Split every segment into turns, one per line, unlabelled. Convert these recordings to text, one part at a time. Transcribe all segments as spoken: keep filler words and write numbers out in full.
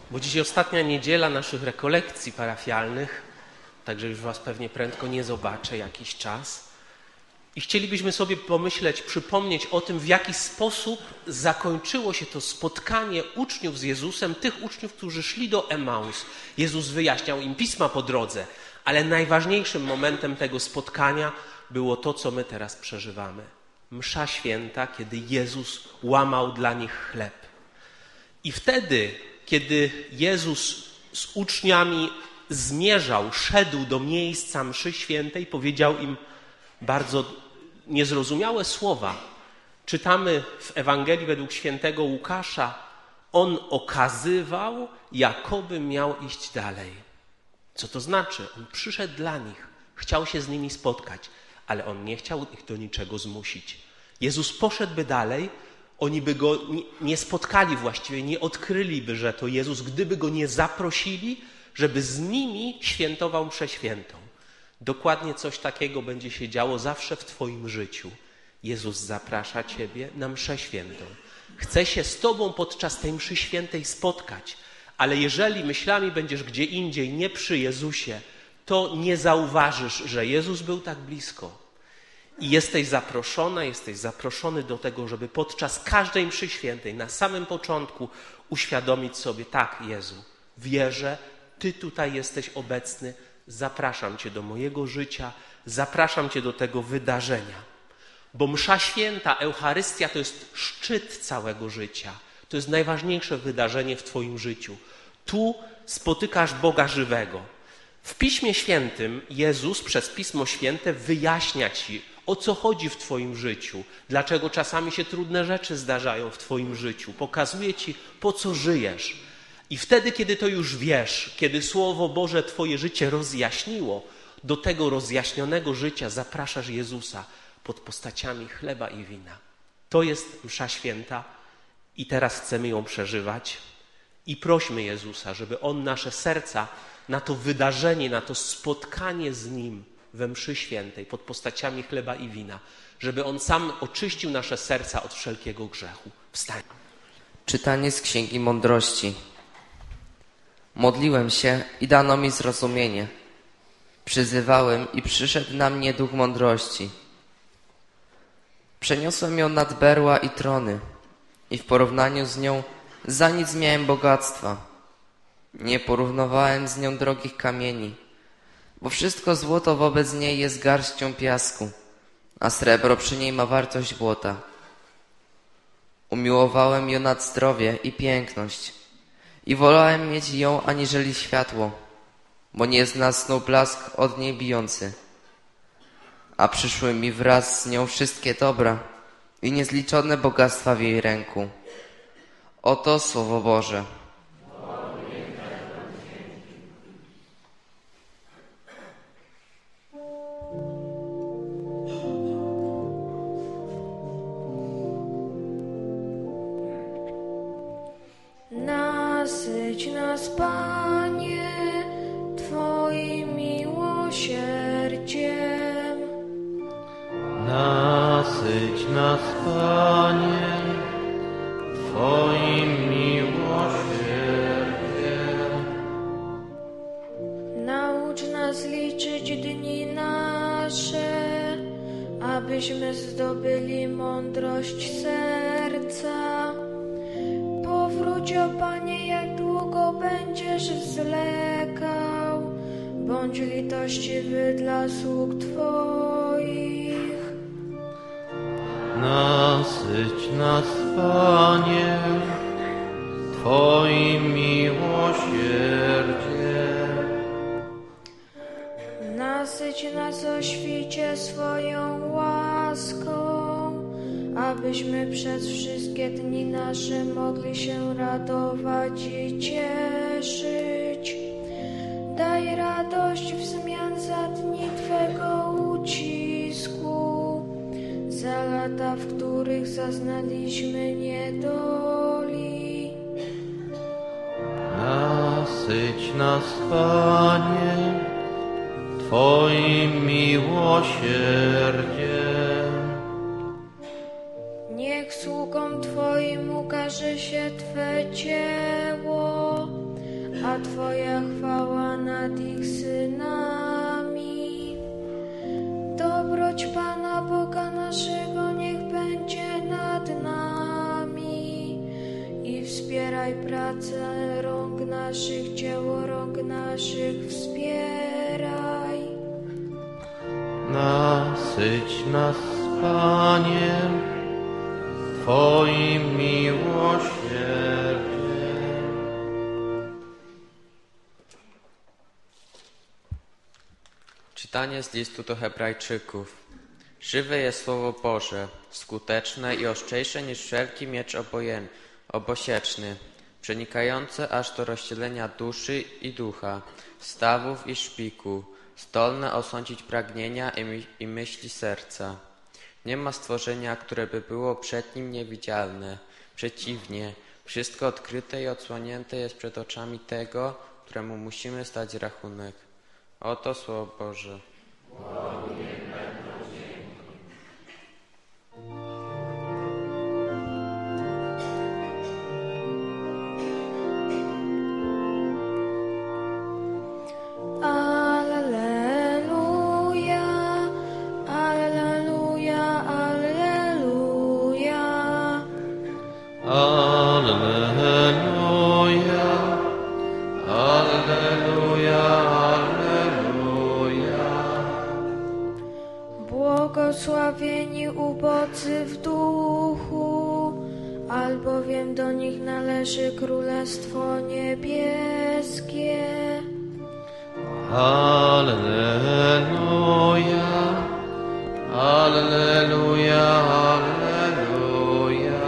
Bo dzisiaj ostatnia niedziela naszych rekolekcji parafialnych, także już was pewnie prędko nie zobaczę jakiś czas. I chcielibyśmy sobie pomyśleć, przypomnieć o tym, w jaki sposób zakończyło się to spotkanie uczniów z Jezusem, tych uczniów, którzy szli do Emaus. Jezus wyjaśniał im pisma po drodze, ale najważniejszym momentem tego spotkania było to, co my teraz przeżywamy. Msza święta, kiedy Jezus łamał dla nich chleb. I wtedy, kiedy Jezus z uczniami zmierzał, szedł do miejsca mszy świętej, powiedział im bardzo niezrozumiałe słowa. Czytamy w Ewangelii według świętego Łukasza, on okazywał, jakoby miał iść dalej. Co to znaczy? On przyszedł dla nich, chciał się z nimi spotkać, ale on nie chciał ich do niczego zmusić. Jezus poszedłby dalej, oni by go nie spotkali właściwie, nie odkryliby, że to Jezus, gdyby go nie zaprosili, żeby z nimi świętował mszę świętą. Dokładnie coś takiego będzie się działo zawsze w twoim życiu. Jezus zaprasza ciebie na mszę świętą. Chce się z tobą podczas tej mszy świętej spotkać, ale jeżeli myślami będziesz gdzie indziej, nie przy Jezusie, to nie zauważysz, że Jezus był tak blisko. I jesteś zaproszona, jesteś zaproszony do tego, żeby podczas każdej mszy świętej, na samym początku uświadomić sobie, tak Jezu, wierzę, Ty tutaj jesteś obecny, zapraszam Cię do mojego życia, zapraszam Cię do tego wydarzenia. Bo msza święta, Eucharystia to jest szczyt całego życia. To jest najważniejsze wydarzenie w Twoim życiu. Tu spotykasz Boga żywego. W Piśmie Świętym Jezus przez Pismo Święte wyjaśnia Ci, o co chodzi w Twoim życiu, dlaczego czasami się trudne rzeczy zdarzają w Twoim życiu. Pokazuje Ci, po co żyjesz. I wtedy, kiedy to już wiesz, kiedy Słowo Boże Twoje życie rozjaśniło, do tego rozjaśnionego życia zapraszasz Jezusa pod postaciami chleba i wina. To jest msza święta i teraz chcemy ją przeżywać i prośmy Jezusa, żeby On nasze serca na to wydarzenie, na to spotkanie z Nim we mszy świętej pod postaciami chleba i wina, żeby On sam oczyścił nasze serca od wszelkiego grzechu. Wstań.
Czytanie z Księgi Mądrości. Modliłem się i dano mi zrozumienie. Przyzywałem i przyszedł na mnie duch mądrości. Przeniosłem ją nad berła i trony i w porównaniu z nią za nic miałem bogactwa. Nie porównywałem z nią drogich kamieni, bo wszystko złoto wobec niej jest garścią piasku, a srebro przy niej ma wartość błota. Umiłowałem ją nad zdrowie i piękność i wolałem mieć ją aniżeli światło, bo nie znasnął blask od niej bijący. A przyszły mi wraz z nią wszystkie dobra i niezliczone bogactwa w jej ręku. Oto Słowo Boże.
Nasyć nas, Panie, Twoim miłosierdziem.
Nasyć nas, Panie, Twoim miłosierdziem.
Naucz nas liczyć dni nasze, abyśmy zdobyli mądrość serca. Powróć, o Panie, jak długo będziesz zwlekał, bądź litościwy dla sług Twoich.
Nasyć nas, Panie, Twoim miłosierdziem.
Nasyć nas o świcie swoją łaską, abyśmy przez wszystkie dni nasze mogli się radować i cieszyć. Daj radość wzmian za dni Twego ucisku, za lata, w których zaznaliśmy niedoli.
Nasyć nas, Panie, Twoim miłosierdziem.
Niech sługom Twoim ukaże się Twe dzieło, a Twoja chwała nad ich synami. Dobroć Pana Boga naszego niech będzie nad nami i wspieraj pracę rąk naszych, dzieło rąk naszych wspieraj.
Nasyć nas, Panie, Twoim miłosierdziem.
Czytanie z listu do Hebrajczyków. Żywe jest Słowo Boże, skuteczne i ostrzejsze niż wszelki miecz obojen, obosieczny, przenikające aż do rozdzielenia duszy i ducha, stawów i szpiku, zdolne osądzić pragnienia i, my i myśli serca. Nie ma stworzenia, które by było przed Nim niewidzialne. Przeciwnie, wszystko odkryte i odsłonięte jest przed oczami tego, któremu musimy zdać rachunek. Oto Słowo Boże.
Alleluja, alleluja, alleluja.
Alleluja, alleluja, alleluja.
Błogosławieni ubodzy w duchu, albowiem do nich należy Królestwo Niebieskie.
Alleluja, alleluja, alleluja.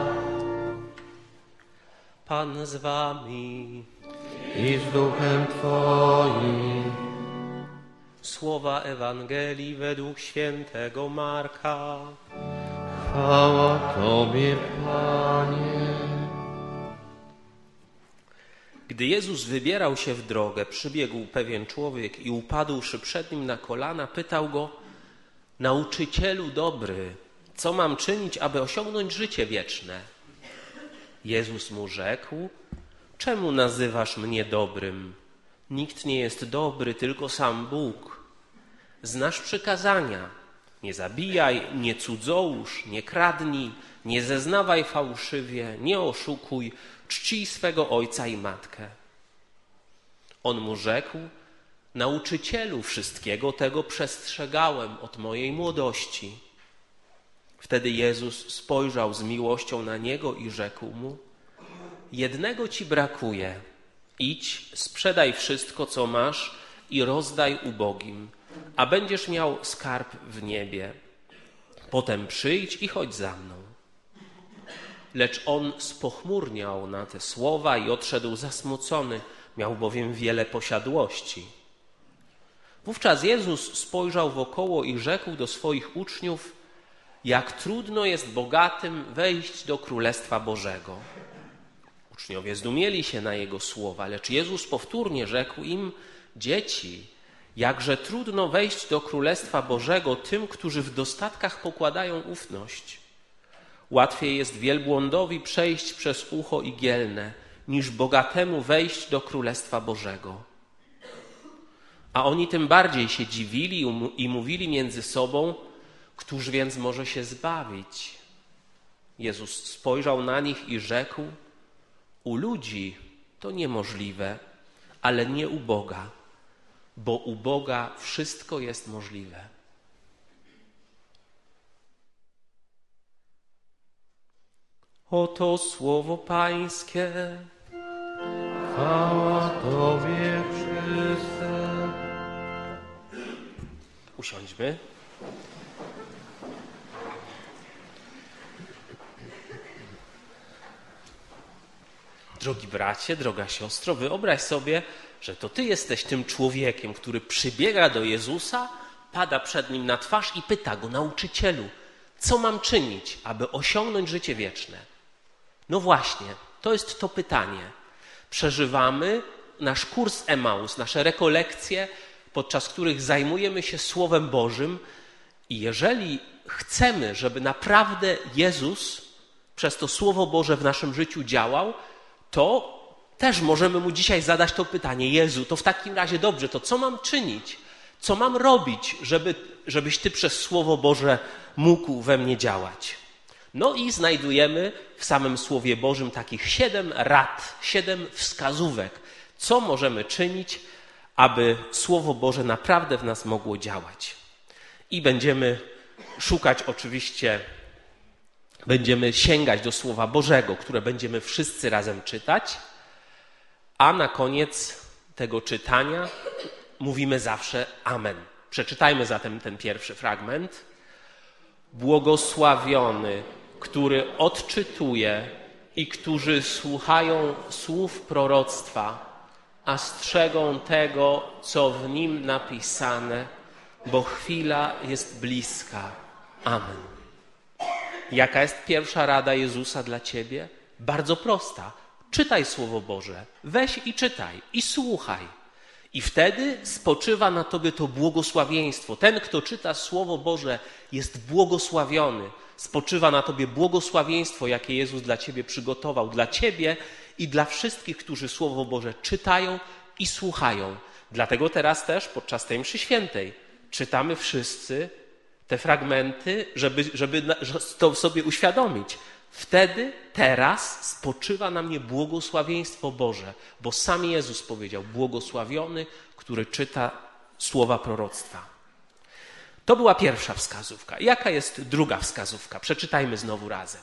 Pan z wami.
I z duchem Twoim.
Słowa Ewangelii według świętego Marka.
Chwała Tobie, Panie.
Gdy Jezus wybierał się w drogę, przybiegł pewien człowiek i upadłszy przed Nim na kolana, pytał Go: Nauczycielu dobry, co mam czynić, aby osiągnąć życie wieczne? Jezus mu rzekł: Czemu nazywasz mnie dobrym? Nikt nie jest dobry, tylko sam Bóg. Znasz przykazania: nie zabijaj, nie cudzołóż, nie kradnij, nie zeznawaj fałszywie, nie oszukuj, czcij swego ojca i matkę. On mu rzekł: Nauczycielu, wszystkiego tego przestrzegałem od mojej młodości. Wtedy Jezus spojrzał z miłością na niego i rzekł mu: Jednego ci brakuje. Idź, sprzedaj wszystko, co masz i rozdaj ubogim, a będziesz miał skarb w niebie. Potem przyjdź i chodź za mną. Lecz on spochmurniał na te słowa i odszedł zasmucony, miał bowiem wiele posiadłości. Wówczas Jezus spojrzał wokoło i rzekł do swoich uczniów: Jak trudno jest bogatym wejść do Królestwa Bożego. Uczniowie zdumieli się na Jego słowa, lecz Jezus powtórnie rzekł im: Dzieci, jakże trudno wejść do Królestwa Bożego tym, którzy w dostatkach pokładają ufność. Łatwiej jest wielbłądowi przejść przez ucho igielne, niż bogatemu wejść do Królestwa Bożego. A oni tym bardziej się dziwili i mówili między sobą: Któż więc może się zbawić? Jezus spojrzał na nich i rzekł: U ludzi to niemożliwe, ale nie u Boga, bo u Boga wszystko jest możliwe. Oto słowo Pańskie.
Chwała Tobie, Chryste.
Usiądźmy. Drogi bracie, droga siostro, wyobraź sobie, że to ty jesteś tym człowiekiem, który przybiega do Jezusa, pada przed Nim na twarz i pyta Go: Nauczycielu, co mam czynić, aby osiągnąć życie wieczne? No właśnie, to jest to pytanie. Przeżywamy nasz kurs Emaus, nasze rekolekcje, podczas których zajmujemy się Słowem Bożym i jeżeli chcemy, żeby naprawdę Jezus przez to Słowo Boże w naszym życiu działał, to też możemy mu dzisiaj zadać to pytanie: Jezu, to w takim razie dobrze, to co mam czynić? Co mam robić, żeby, żebyś Ty przez Słowo Boże mógł we mnie działać? No i znajdujemy w samym Słowie Bożym takich siedem rad, siedem wskazówek, co możemy czynić, aby Słowo Boże naprawdę w nas mogło działać. I będziemy szukać oczywiście, będziemy sięgać do Słowa Bożego, które będziemy wszyscy razem czytać, a na koniec tego czytania mówimy zawsze amen. Przeczytajmy zatem ten pierwszy fragment. Błogosławiony, który odczytuje i którzy słuchają słów proroctwa, a strzegą tego, co w nim napisane, bo chwila jest bliska. Amen. Jaka jest pierwsza rada Jezusa dla ciebie? Bardzo prosta. Czytaj Słowo Boże. Weź i czytaj i słuchaj. I wtedy spoczywa na tobie to błogosławieństwo. Ten, kto czyta Słowo Boże, jest błogosławiony. Spoczywa na tobie błogosławieństwo, jakie Jezus dla ciebie przygotował. Dla ciebie i dla wszystkich, którzy Słowo Boże czytają i słuchają. Dlatego teraz też podczas tej mszy świętej czytamy wszyscy te fragmenty, żeby, żeby to sobie uświadomić. Wtedy, teraz spoczywa na mnie błogosławieństwo Boże, bo sam Jezus powiedział: błogosławiony, który czyta słowa proroctwa. To była pierwsza wskazówka. Jaka jest druga wskazówka? Przeczytajmy znowu razem.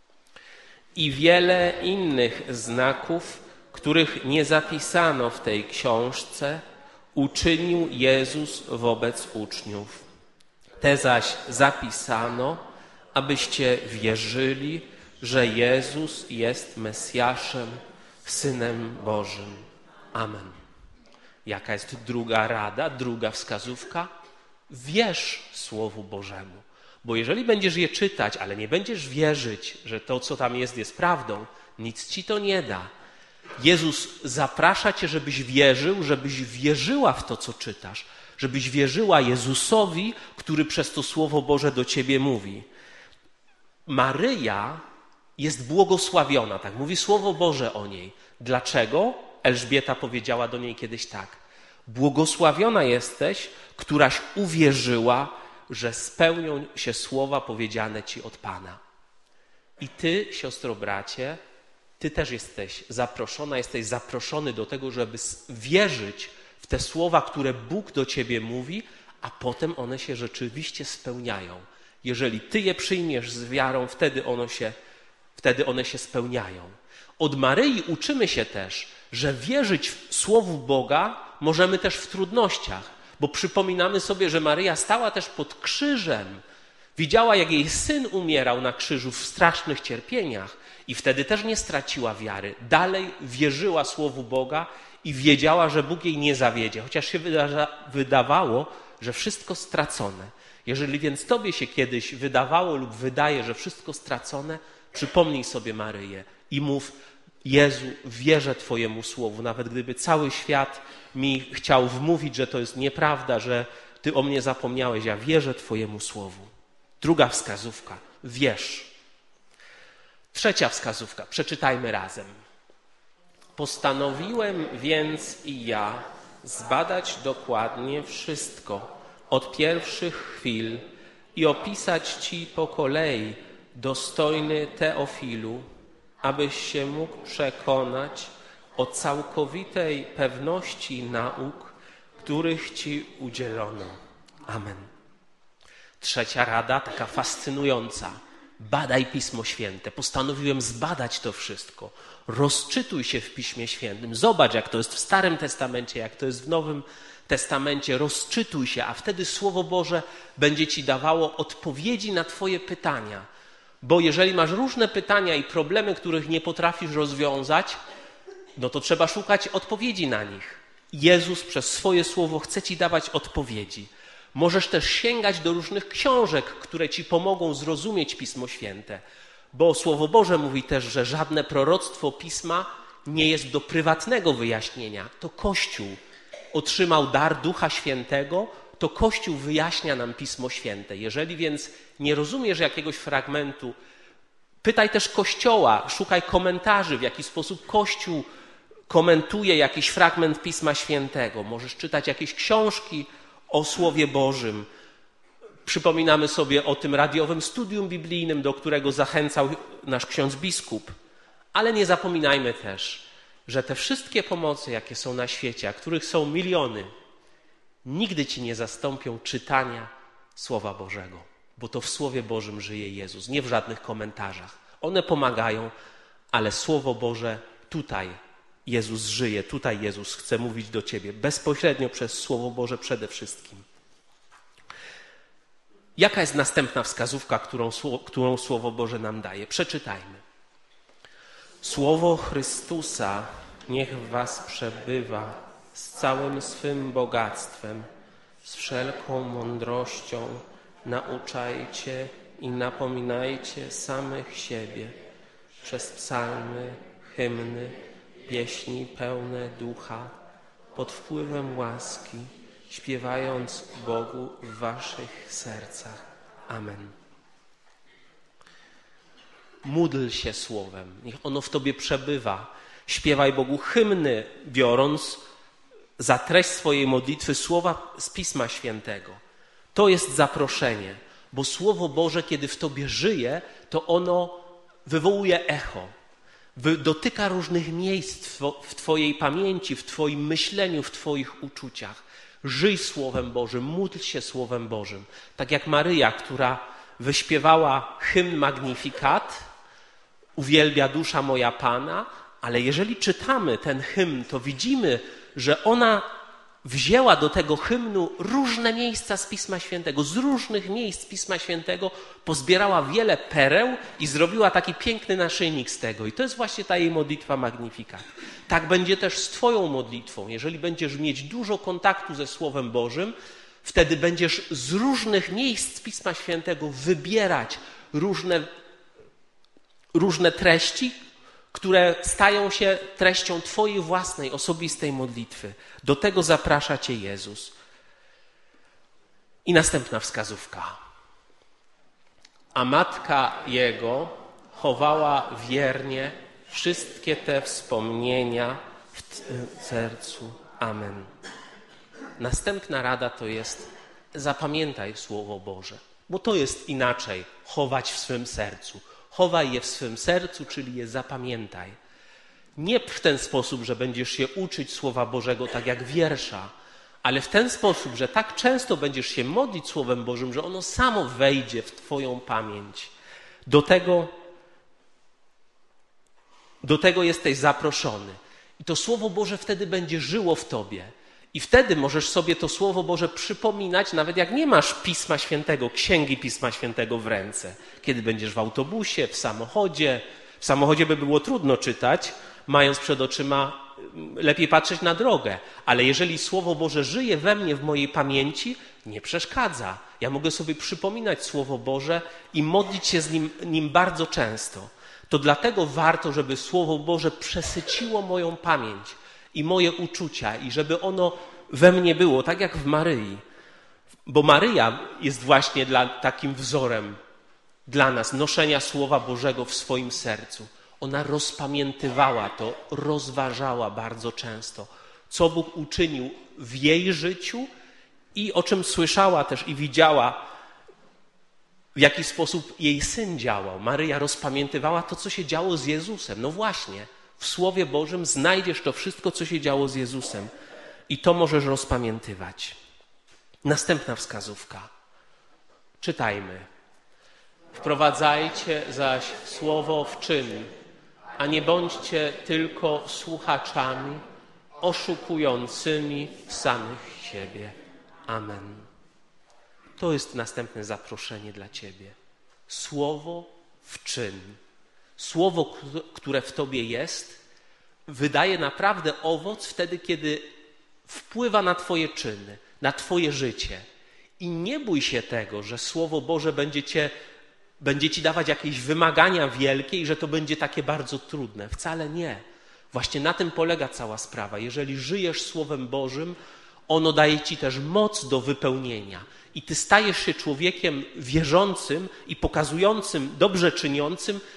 I wiele innych znaków, których nie zapisano w tej książce, uczynił Jezus wobec uczniów. Te zaś zapisano, abyście wierzyli, że Jezus jest Mesjaszem, Synem Bożym. Amen. Jaka jest druga rada, druga wskazówka? Wierz Słowu Bożemu. Bo jeżeli będziesz je czytać, ale nie będziesz wierzyć, że to, co tam jest, jest prawdą, nic ci to nie da. Jezus zaprasza cię, żebyś wierzył, żebyś wierzyła w to, co czytasz, żebyś wierzyła Jezusowi, który przez to Słowo Boże do ciebie mówi. Maryja jest błogosławiona, tak mówi Słowo Boże o niej. Dlaczego? Elżbieta powiedziała do niej kiedyś tak: błogosławiona jesteś, któraś uwierzyła, że spełnią się słowa powiedziane ci od Pana. I ty, siostro, bracie, ty też jesteś zaproszona, jesteś zaproszony do tego, żeby wierzyć w te słowa, które Bóg do ciebie mówi, a potem one się rzeczywiście spełniają. Jeżeli ty je przyjmiesz z wiarą, wtedy one się, wtedy one się spełniają. Od Maryi uczymy się też, że wierzyć w Słowu Boga możemy też w trudnościach, bo przypominamy sobie, że Maryja stała też pod krzyżem. Widziała, jak jej syn umierał na krzyżu w strasznych cierpieniach i wtedy też nie straciła wiary. Dalej wierzyła Słowu Boga i wiedziała, że Bóg jej nie zawiedzie, chociaż się wydawało, że wszystko stracone. Jeżeli więc tobie się kiedyś wydawało lub wydaje, że wszystko stracone, przypomnij sobie Maryję i mów: Jezu, wierzę Twojemu Słowu, nawet gdyby cały świat mi chciał wmówić, że to jest nieprawda, że Ty o mnie zapomniałeś, ja wierzę Twojemu Słowu. Druga wskazówka: wierz. Trzecia wskazówka, przeczytajmy razem. Postanowiłem więc i ja zbadać dokładnie wszystko od pierwszych chwil i opisać Ci po kolei, dostojny Teofilu, abyś się mógł przekonać o całkowitej pewności nauk, których Ci udzielono. Amen. Trzecia rada, taka fascynująca. Badaj Pismo Święte. Postanowiłem zbadać to wszystko. Rozczytuj się w Piśmie Świętym. Zobacz, jak to jest w Starym Testamencie, jak to jest w Nowym Testamencie. Rozczytuj się, a wtedy Słowo Boże będzie Ci dawało odpowiedzi na Twoje pytania. Bo jeżeli masz różne pytania i problemy, których nie potrafisz rozwiązać, no to trzeba szukać odpowiedzi na nich. Jezus przez swoje Słowo chce Ci dawać odpowiedzi. Możesz też sięgać do różnych książek, które Ci pomogą zrozumieć Pismo Święte. Bo Słowo Boże mówi też, że żadne proroctwo Pisma nie jest do prywatnego wyjaśnienia. To Kościół otrzymał dar Ducha Świętego, to Kościół wyjaśnia nam Pismo Święte. Jeżeli więc nie rozumiesz jakiegoś fragmentu, pytaj też Kościoła, szukaj komentarzy, w jaki sposób Kościół komentuje jakiś fragment Pisma Świętego, możesz czytać jakieś książki o Słowie Bożym. Przypominamy sobie o tym radiowym studium biblijnym, do którego zachęcał nasz ksiądz biskup. Ale nie zapominajmy też, że te wszystkie pomocy, jakie są na świecie, a których są miliony, nigdy ci nie zastąpią czytania Słowa Bożego, bo to w Słowie Bożym żyje Jezus, nie w żadnych komentarzach. One pomagają, ale Słowo Boże tutaj Jezus żyje, tutaj Jezus chce mówić do ciebie, bezpośrednio przez Słowo Boże przede wszystkim. Jaka jest następna wskazówka, którą, którą Słowo Boże nam daje? Przeczytajmy. Słowo Chrystusa niech w was przebywa z całym swym bogactwem, z wszelką mądrością. Nauczajcie i napominajcie samych siebie przez psalmy, hymny, pieśni pełne ducha, pod wpływem łaski, śpiewając Bogu w waszych sercach. Amen. Módl się Słowem, niech ono w tobie przebywa. Śpiewaj Bogu hymny, biorąc za treść swojej modlitwy słowa z Pisma Świętego. To jest zaproszenie, bo Słowo Boże, kiedy w tobie żyje, to ono wywołuje echo. Dotyka różnych miejsc w twojej pamięci, w twoim myśleniu, w twoich uczuciach. Żyj Słowem Bożym, módl się Słowem Bożym. Tak jak Maryja, która wyśpiewała hymn Magnificat, uwielbia dusza moja Pana, ale jeżeli czytamy ten hymn, to widzimy, że ona wzięła do tego hymnu różne miejsca z Pisma Świętego, z różnych miejsc Pisma Świętego pozbierała wiele pereł i zrobiła taki piękny naszyjnik z tego. I to jest właśnie ta jej modlitwa Magnificat. Tak będzie też z twoją modlitwą. Jeżeli będziesz mieć dużo kontaktu ze Słowem Bożym, wtedy będziesz z różnych miejsc Pisma Świętego wybierać różne, różne treści, które stają się treścią twojej własnej, osobistej modlitwy. Do tego zaprasza cię Jezus. I następna wskazówka. A matka Jego chowała wiernie wszystkie te wspomnienia w sercu. Amen. Następna rada to jest: zapamiętaj Słowo Boże, bo to jest inaczej chować w swym sercu. Chowaj je w swym sercu, czyli je zapamiętaj. Nie w ten sposób, że będziesz się uczyć Słowa Bożego tak jak wiersza, ale w ten sposób, że tak często będziesz się modlić Słowem Bożym, że ono samo wejdzie w twoją pamięć. Do tego, do tego jesteś zaproszony. I to Słowo Boże wtedy będzie żyło w tobie. I wtedy możesz sobie to Słowo Boże przypominać, nawet jak nie masz Pisma Świętego, Księgi Pisma Świętego w ręce. Kiedy będziesz w autobusie, w samochodzie. W samochodzie by było trudno czytać, mając przed oczyma, lepiej patrzeć na drogę. Ale jeżeli Słowo Boże żyje we mnie, w mojej pamięci, nie przeszkadza. Ja mogę sobie przypominać Słowo Boże i modlić się z nim, nim bardzo często. To dlatego warto, żeby Słowo Boże przesyciło moją pamięć i moje uczucia i żeby ono we mnie było, tak jak w Maryi. Bo Maryja jest właśnie dla, takim wzorem dla nas noszenia Słowa Bożego w swoim sercu. Ona rozpamiętywała to, rozważała bardzo często, co Bóg uczynił w jej życiu i o czym słyszała też i widziała, w jaki sposób jej Syn działał. Maryja rozpamiętywała to, co się działo z Jezusem. No właśnie, w Słowie Bożym znajdziesz to wszystko, co się działo z Jezusem. I to możesz rozpamiętywać. Następna wskazówka. Czytajmy. Wprowadzajcie zaś Słowo w czyn, a nie bądźcie tylko słuchaczami, oszukującymi samych siebie. Amen. To jest następne zaproszenie dla ciebie. Słowo w czyn. Słowo, które w tobie jest, wydaje naprawdę owoc wtedy, kiedy wpływa na twoje czyny, na twoje życie. I nie bój się tego, że Słowo Boże będzie, cię, będzie ci dawać jakieś wymagania wielkie i że to będzie takie bardzo trudne. Wcale nie. Właśnie na tym polega cała sprawa. Jeżeli żyjesz Słowem Bożym, ono daje ci też moc do wypełnienia. I ty stajesz się człowiekiem wierzącym i pokazującym, dobrze czyniącym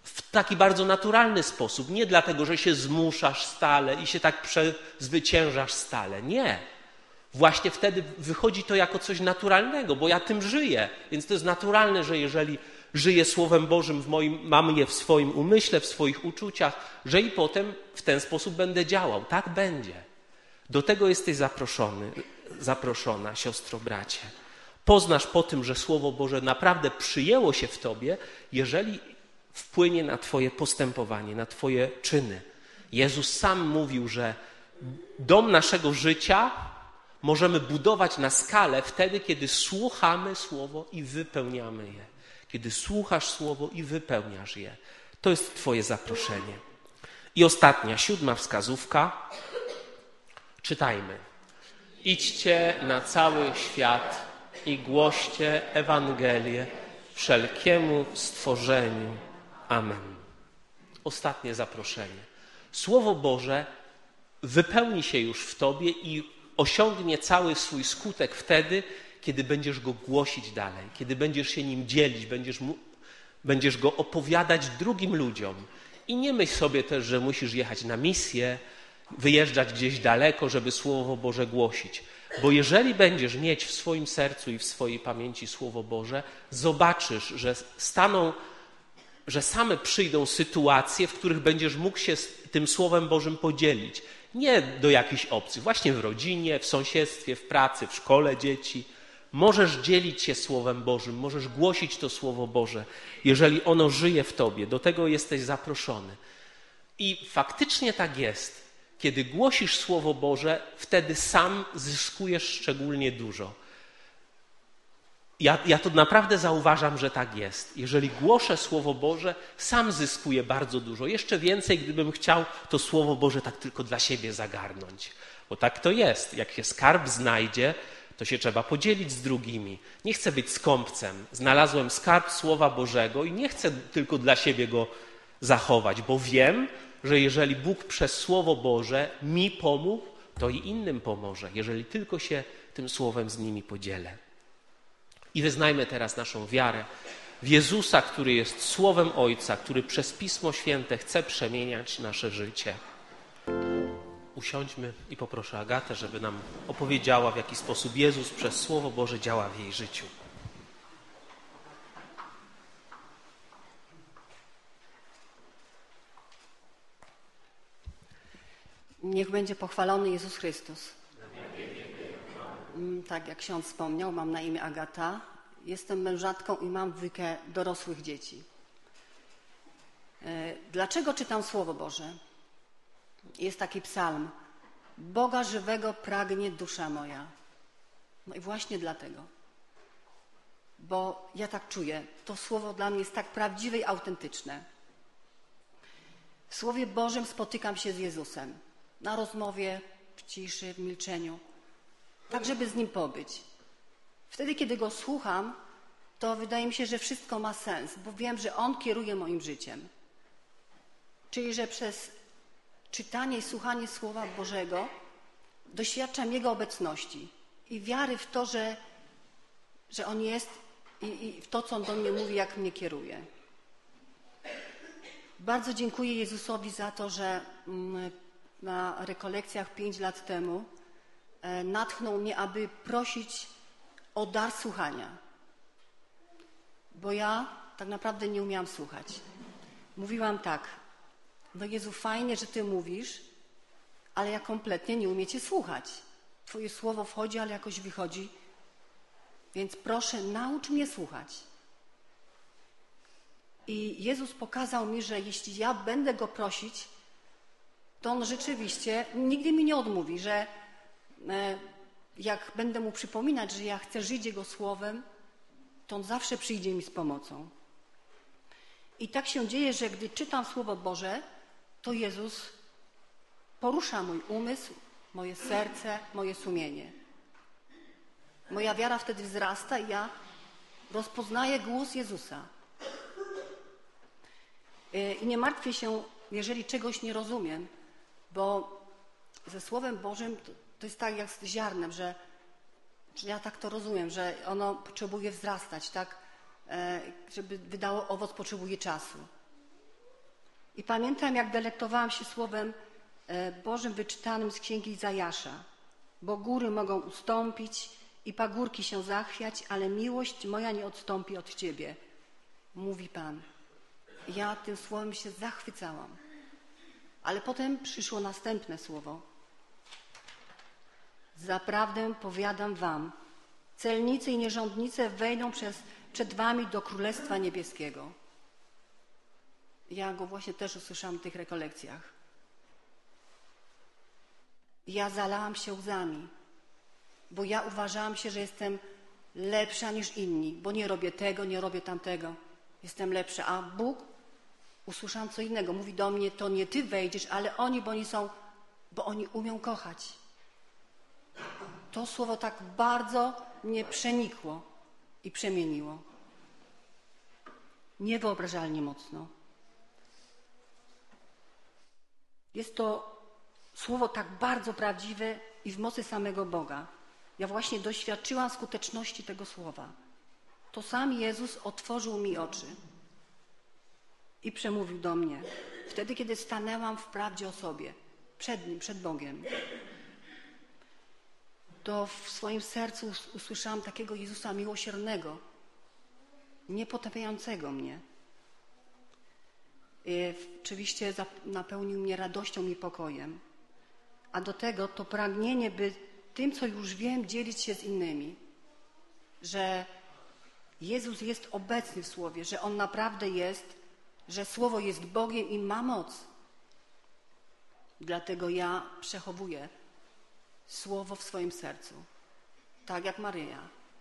w taki bardzo naturalny sposób. Nie dlatego, że się zmuszasz stale i się tak przezwyciężasz stale. Nie. Właśnie wtedy wychodzi to jako coś naturalnego, bo ja tym żyję. Więc to jest naturalne, że jeżeli żyję Słowem Bożym, w moim, mam je w swoim umyśle, w swoich uczuciach, że i potem w ten sposób będę działał. Tak będzie. Do tego jesteś zaproszony, zaproszona, siostro, bracie. Poznasz po tym, że Słowo Boże naprawdę przyjęło się w tobie, jeżeli wpłynie na twoje postępowanie, na twoje czyny. Jezus sam mówił, że dom naszego życia możemy budować na skalę wtedy, kiedy słuchamy Słowo i wypełniamy je. Kiedy słuchasz Słowo i wypełniasz je. To jest twoje zaproszenie. I ostatnia, siódma wskazówka. Czytajmy. Idźcie na cały świat i głoście Ewangelię wszelkiemu stworzeniu. Amen. Ostatnie zaproszenie. Słowo Boże wypełni się już w tobie i osiągnie cały swój skutek wtedy, kiedy będziesz go głosić dalej, kiedy będziesz się nim dzielić, będziesz, mu, będziesz go opowiadać drugim ludziom. I nie myśl sobie też, że musisz jechać na misję, wyjeżdżać gdzieś daleko, żeby Słowo Boże głosić. Bo jeżeli będziesz mieć w swoim sercu i w swojej pamięci Słowo Boże, zobaczysz, że staną, że same przyjdą sytuacje, w których będziesz mógł się z tym Słowem Bożym podzielić. Nie do jakichś obcych, właśnie w rodzinie, w sąsiedztwie, w pracy, w szkole dzieci. Możesz dzielić się Słowem Bożym, możesz głosić to Słowo Boże, jeżeli ono żyje w tobie. Do tego jesteś zaproszony. I faktycznie tak jest. Kiedy głosisz Słowo Boże, wtedy sam zyskujesz szczególnie dużo. Ja, ja to naprawdę zauważam, że tak jest. Jeżeli głoszę Słowo Boże, sam zyskuję bardzo dużo. Jeszcze więcej, gdybym chciał to Słowo Boże tak tylko dla siebie zagarnąć. Bo tak to jest. Jak się skarb znajdzie, to się trzeba podzielić z drugimi. Nie chcę być skąpcem. Znalazłem skarb Słowa Bożego i nie chcę tylko dla siebie go zachować, bo wiem, że jeżeli Bóg przez Słowo Boże mi pomógł, to i innym pomoże, jeżeli tylko się tym Słowem z nimi podzielę. I wyznajmy teraz naszą wiarę w Jezusa, który jest Słowem Ojca, który przez Pismo Święte chce przemieniać nasze życie. Usiądźmy i poproszę Agatę, żeby nam opowiedziała, w jaki sposób Jezus przez Słowo Boże działa w jej życiu.
Niech będzie pochwalony Jezus Chrystus. Tak jak ksiądz wspomniał, mam na imię Agata. Jestem mężatką i mam dwójkę dorosłych dzieci. Dlaczego czytam Słowo Boże? Jest taki psalm. Boga żywego pragnie dusza moja. No i właśnie dlatego. Bo ja tak czuję. To Słowo dla mnie jest tak prawdziwe i autentyczne. W Słowie Bożym spotykam się z Jezusem. Na rozmowie, w ciszy, w milczeniu. Tak, żeby z Nim pobyć. Wtedy, kiedy Go słucham, to wydaje mi się, że wszystko ma sens, bo wiem, że On kieruje moim życiem. Czyli, że przez czytanie i słuchanie Słowa Bożego doświadczam Jego obecności i wiary w to, że, że On jest i, i w to, co On do mnie mówi, jak mnie kieruje. Bardzo dziękuję Jezusowi za to, że na rekolekcjach pięć lat temu natchnął mnie, aby prosić o dar słuchania. Bo ja tak naprawdę nie umiałam słuchać. Mówiłam tak, no Jezu, fajnie, że Ty mówisz, ale ja kompletnie nie umiem Cię słuchać. Twoje słowo wchodzi, ale jakoś wychodzi, więc proszę, naucz mnie słuchać. I Jezus pokazał mi, że jeśli ja będę Go prosić, to On rzeczywiście nigdy mi nie odmówi, że jak będę Mu przypominać, że ja chcę żyć Jego słowem, to On zawsze przyjdzie mi z pomocą. I tak się dzieje, że gdy czytam Słowo Boże, to Jezus porusza mój umysł, moje serce, moje sumienie. Moja wiara wtedy wzrasta i ja rozpoznaję głos Jezusa. I nie martwię się, jeżeli czegoś nie rozumiem, bo ze Słowem Bożym to, to jest tak jak z ziarnem, że, że ja tak to rozumiem, że ono potrzebuje wzrastać, tak? Żeby wydało owoc, potrzebuje czasu. I pamiętam, jak delektowałam się Słowem Bożym wyczytanym z Księgi Izajasza. Bo góry mogą ustąpić i pagórki się zachwiać, ale miłość moja nie odstąpi od Ciebie, mówi Pan. Ja tym słowem się zachwycałam. Ale potem przyszło następne słowo. Zaprawdę powiadam wam, celnicy i nierządnice wejdą przez, przed wami do Królestwa Niebieskiego. Ja go właśnie też usłyszałam w tych rekolekcjach. Ja zalałam się łzami, bo ja uważałam się, że jestem lepsza niż inni, bo nie robię tego, nie robię tamtego. Jestem lepsza, a Bóg, usłyszałam co innego, mówi do mnie, to nie ty wejdziesz, ale oni, bo oni są, bo oni umią kochać. To słowo tak bardzo mnie przenikło i przemieniło. Niewyobrażalnie mocno. Jest to słowo tak bardzo prawdziwe i w mocy samego Boga. Ja właśnie doświadczyłam skuteczności tego słowa. To sam Jezus otworzył mi oczy i przemówił do mnie. Wtedy, kiedy stanęłam w prawdzie o sobie, przed Nim, przed Bogiem, to w swoim sercu usłyszałam takiego Jezusa miłosiernego, niepotępiającego mnie. I oczywiście napełnił mnie radością i pokojem. A do tego to pragnienie, by tym, co już wiem, dzielić się z innymi. Że Jezus jest obecny w Słowie, że On naprawdę jest, że Słowo jest Bogiem i ma moc. Dlatego ja przechowuję Słowo w swoim sercu, tak jak Maryja.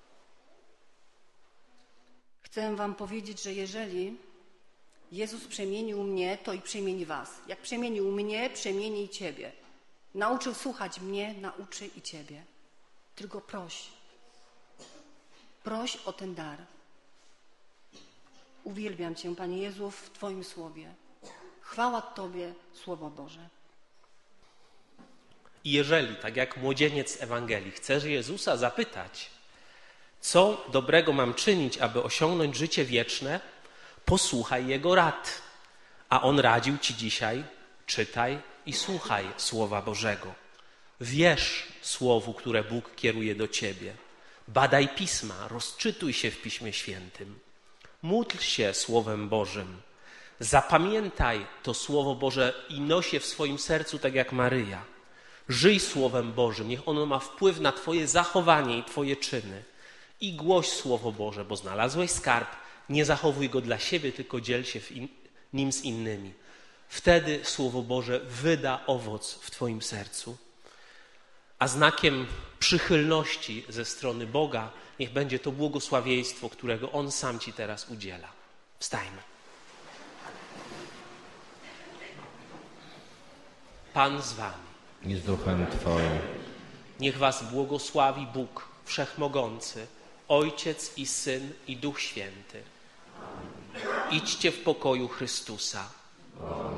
Chcę wam powiedzieć, że jeżeli Jezus przemienił mnie, to i przemieni was. Jak przemienił mnie, przemieni i ciebie. Nauczył słuchać mnie, nauczy i ciebie. Tylko proś. Proś o ten dar. Uwielbiam Cię, Panie Jezu, w Twoim Słowie. Chwała Tobie, Słowo Boże.
I jeżeli, tak jak młodzieniec Ewangelii, chcesz Jezusa zapytać, co dobrego mam czynić, aby osiągnąć życie wieczne, posłuchaj Jego rad. A On radził Ci dzisiaj, czytaj i słuchaj Słowa Bożego. Wierz Słowu, które Bóg kieruje do Ciebie. Badaj Pisma, rozczytuj się w Piśmie Świętym. Módl się Słowem Bożym. Zapamiętaj to Słowo Boże i noś je w swoim sercu, tak jak Maryja. Żyj Słowem Bożym, niech ono ma wpływ na Twoje zachowanie i Twoje czyny. I głoś Słowo Boże, bo znalazłeś skarb, nie zachowuj go dla siebie, tylko dziel się in, nim z innymi. Wtedy Słowo Boże wyda owoc w Twoim sercu. A znakiem przychylności ze strony Boga niech będzie to błogosławieństwo, którego On sam Ci teraz udziela. Wstajmy. Pan z Wami.
I z duchem Twoim.
Niech Was błogosławi Bóg Wszechmogący, Ojciec i Syn i Duch Święty. Idźcie w pokoju Chrystusa.